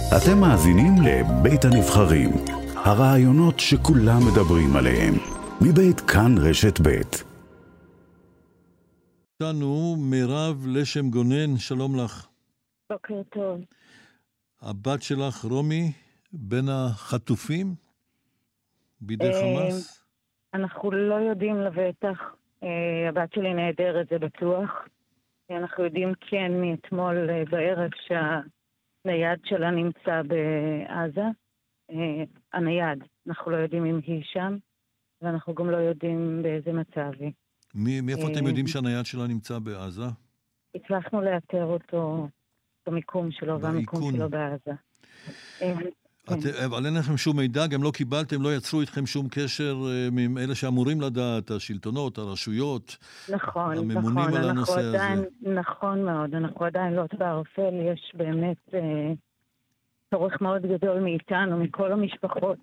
אתם מאזינים לבית הנבחרים, הרעיונות שכולם מדברים עליהם, מבית כאן רשת בית. איתנו מירב לשם גונן, שלום לך. בוקר טוב. הבת שלך רומי בין החטופים בידי חמאס? אנחנו לא יודעים לבטח. הבת שלי נהדרת, זה בטוח. אנחנו יודעים כן מאתמול בערב שהנייד שלה נמצא בעזה. הנייד, אנחנו לא יודעים אם היא שם, ואנחנו גם לא יודעים באיזה מצב היא. מאיפה אתם יודעים שהנייד שלה נמצא בעזה? הצלחנו לאתר אותו במיקום שלו, והמיקום שלו בעזה. אבל אין לכם שום מידע, גם לא קיבלתם, לא יצרו איתכם שום קשר עם אלה שאמורים לדעת, השלטונות, הרשויות, הממונים על הנושא הזה. נכון מאוד, אנחנו עדיין לא בערפל, יש באמת צורך מאוד גדול מאיתנו, מכל המשפחות,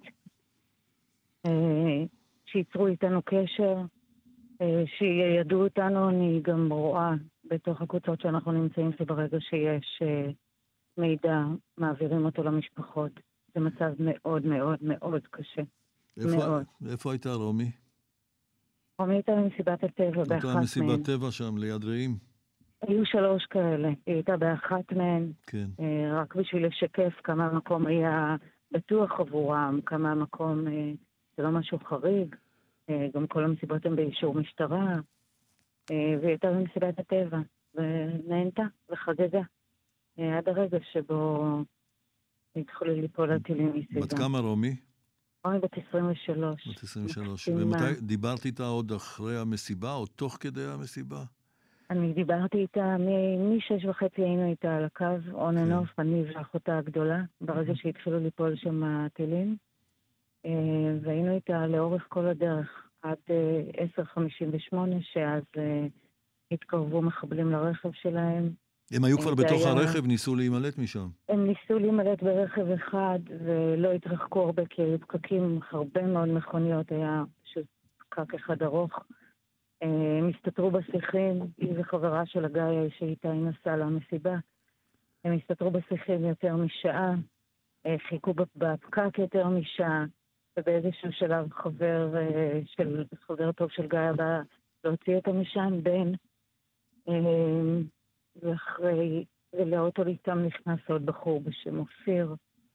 שיצרו איתנו קשר, שידעו אותנו. אני גם רואה בתוך הקבוצות שאנחנו נמצאים שברגע שיש מידע, מעבירים אותו למשפחות. זה מצב מאוד מאוד מאוד קשה. איפה הייתה רומי? רומי הייתה במסיבת הטבע באחת מהן. הייתה מסיבת טבע שם ליד רעים? היו 3 כאלה. היא הייתה באחת מהן. כן. רק בשביל לשקף כמה המקום היה בטוח עבורם, כמה המקום זה לא משהו חריג. גם כל המסיבות הן באישור משטרה. והיא הייתה במסיבת הטבע. ונהנתה וחגגה. עד הרגע שבו התחילו ליפול הטילים מסביבה. בת כמה רומי? רומי בת 23. בת 23. ומתי דיברת איתה עוד אחרי המסיבה או תוך כדי המסיבה? אני דיברתי איתה, מ-6:30 היינו איתה על הקו, on and off, אני ואחותה הגדולה, ברגע שהתחילו ליפול שם הטילים, והיינו איתה לאורך כל הדרך, עד 10:58, שאז התקרבו מחבלים לרכב שלהם. הם היו כבר בתוך הרכב, ניסו להימלט משם? הם ניסו להימלט ברכב אחד, ולא התרחקו הרבה, כי היו פקקים, הרבה מאוד מכוניות, היה פשוט פקק אחד ארוך. הם הסתתרו בשיחים, היא וחברה של הגיא שאיתה היא נסעה למסיבה. הם הסתתרו בשיחים יותר משעה, חיכו בפקק יותר משעה, ובאיזשהו שלב חבר טוב של גיא הבא להוציא אותם משם בין... ואחרי, ולאוטו איתם נכנס עוד בחור בשם אופיר,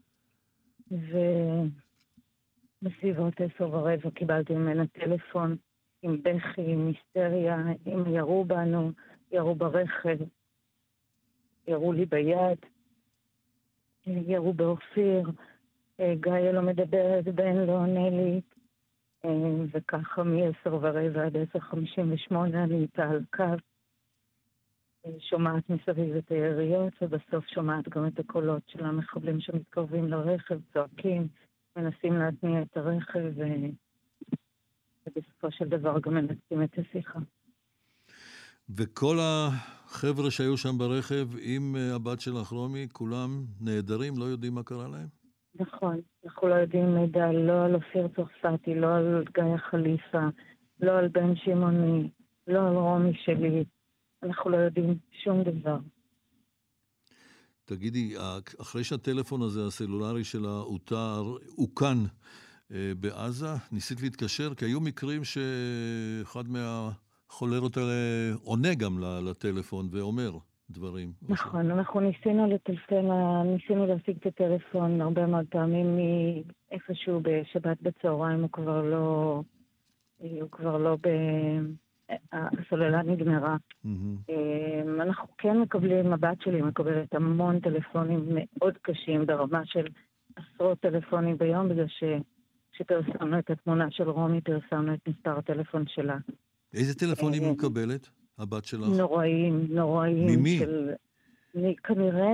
ובסביבות 10:15 קיבלתי ממנה טלפון עם בכי, עם היסטריה, הם ירו בנו, ירו ברכב, ירו לי ביד, ירו באופיר, גיא לא מדברת, בן לא עונה לי, וככה מ-10:15 עד 10:58 אני איתה על קו, שומעת מסביב את היריות, ובסוף שומעת גם את הקולות של המחבלים שמתקרבים לרכב, צועקים, מנסים להתניע את הרכב, ובסופו של דבר גם מנצים את השיחה. וכל החבר'ה שהיו שם ברכב עם הבת שלך רומי, כולם נהדרים, לא יודעים מה קרה להם? נכון, אנחנו לא יודעים מידע, לא על אופיר צרפתי, לא על גיא חליפה, לא על בן שמעוני, לא על רומי שלי, אנחנו לא יודעים שום דבר. תגידי, אחרי שהטלפון הזה, הסלולרי שלה, אוכן בעזה, ניסית להתקשר? כי היו מקרים שאחד מהחולרות האלה עונה גם לטלפון ואומר דברים. נכון, אנחנו ניסינו להשיג את הטלפון הרבה מאוד פעמים מאיפשהו בשבת בצהריים, הוא כבר לא הסוללה נגמרה. אנחנו כן מקבלים, הבת שלי מקבלת המון טלפונים מאוד קשים, ברמה של עשרות טלפונים ביום, בגלל שפרסמנו את התמונה של רומי, פרסמנו את מספר הטלפון שלה. איזה טלפונים היא מקבלת, הבת שלך? נוראים. ממי? כנראה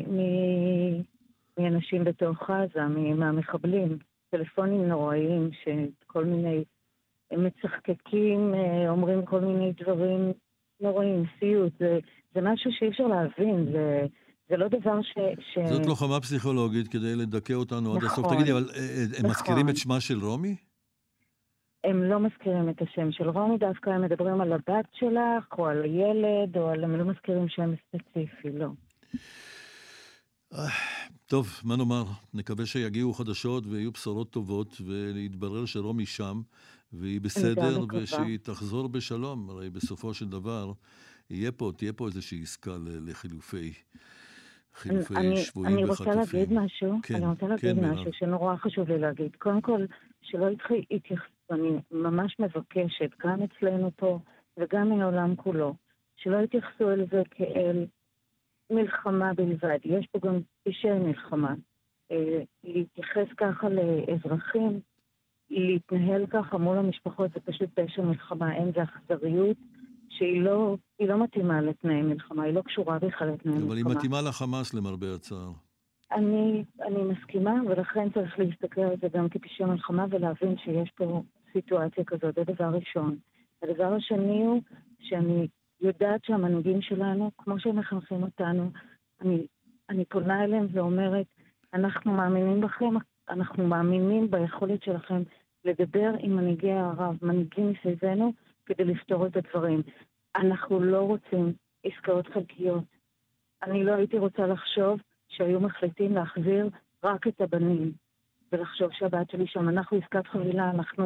מאנשים בתוך עזה, מהמחבלים. טלפונים נוראים, שכל מיני... הם מצחקקים, אומרים כל מיני דברים נוראים, סיוט. זה משהו שאי אפשר להבין, זה לא דבר זאת לוחמה פסיכולוגית כדי לדכא אותנו עד הסוף. תגידי, אבל הם מזכירים את שמה של רומי? הם לא מזכירים את השם של רומי, דווקא הם מדברים על הבת שלך, או על הילד, הם לא מזכירים שם ספציפי, לא. טוב, מה נאמר? נקווה שיגיעו חדשות ויהיו בשורות טובות, ויתברר שרומי שם, והיא בסדר, ושהיא תחזור בשלום. הרי בסופו של דבר, תהיה פה איזושהי עסקה לחילופי שבויים וחטופים. אני רוצה להגיד משהו, כן, אני רוצה להגיד משהו שנורא חשוב לי להגיד. קודם כל, שלא יתייחסו, אני ממש מבקשת, גם אצלנו פה וגם מהעולם כולו, שלא יתייחסו אל זה כאל מלחמה בלבד. יש פה גם פשעי מלחמה. להתייחס ככה לאזרחים, להתנהל ככה מול המשפחות, זה פשוט פשע מלחמה. אין זה אכזריות שהיא לא מתאימה לתנאי מלחמה, היא לא קשורה בכלל לתנאי מלחמה. אבל היא מתאימה לחמאס למרבה הצער. אני מסכימה, ולכן צריך להסתכל על זה גם כפשעי מלחמה ולהבין שיש פה סיטואציה כזאת. זה דבר ראשון. הדבר השני הוא שאני יודעת שהמנהיגים שלנו, כמו שהם מחנכים אותנו, אני פונה אליהם ואומרת, אנחנו מאמינים בכם, אנחנו מאמינים ביכולת שלכם לדבר עם מנהיגי הערב, מנהיגים מסביבנו, כדי לפתור את הדברים. אנחנו לא רוצים עסקאות חלקיות. אני לא הייתי רוצה לחשוב שהיו מחליטים להחזיר רק את הבנים, ולחשוב שהבת שלי שם, אנחנו עסקת חבילה,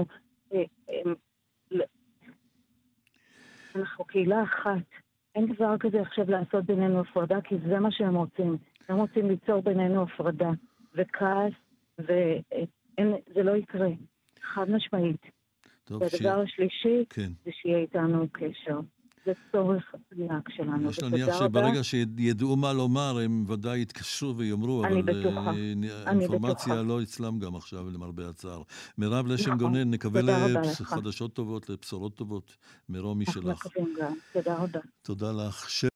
אנחנו קהילה אחת. אין דבר כזה עכשיו לעשות בינינו הפרדה, כי זה מה שהם רוצים. הם רוצים ליצור בינינו הפרדה וכעס, וזה לא יקרה. חד משמעית. והדבר השלישי, זה שיהיה איתנו קשר. זה צורך ענק שלנו. יש להניח שברגע שידעו מה לומר, הם ודאי יתקשרו ויאמרו, אבל האינפורמציה לא אצלם גם עכשיו, למרבה הצער. מירב לשם גונן, נקווה לחדשות טובות, לבשורות טובות, מרומי שלך. תודה רבה. תודה לך.